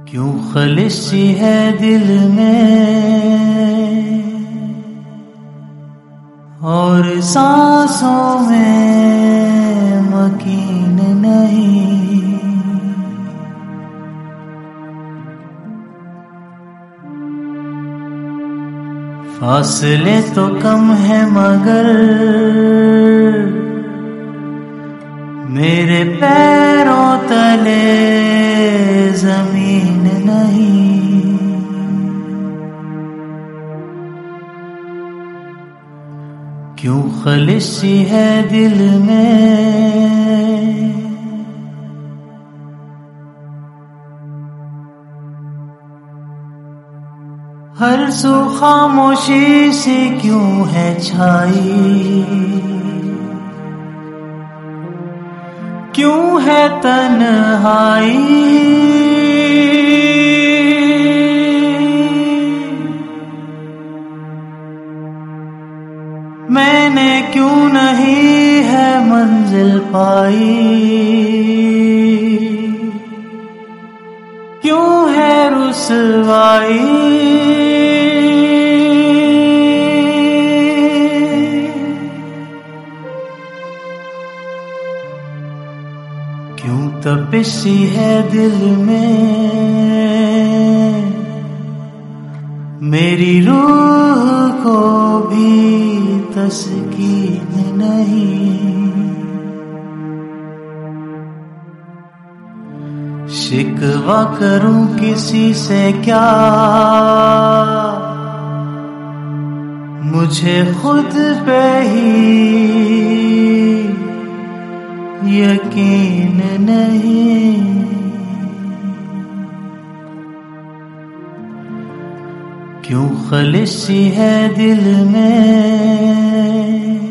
क्यों खलिश सी है दिल में और सांसों में मकीन नहीं। फासले तो कम है मगर मेरे पैरों तले जमीन नहीं। क्यों खलिश सी है दिल में हर सू खामोशी से क्यों है छाई। क्यों है तन्हाई। मैंने क्यों नहीं है मंजिल पाई। क्यों है रुसवाई। क्यों तपिश सी है दिल में मेरी रूह को भी तस्कीन नहीं। शिकवा करूं किसी से क्या मुझे खुद पे ही यकीन नहीं। क्यों खलिश सी है दिल में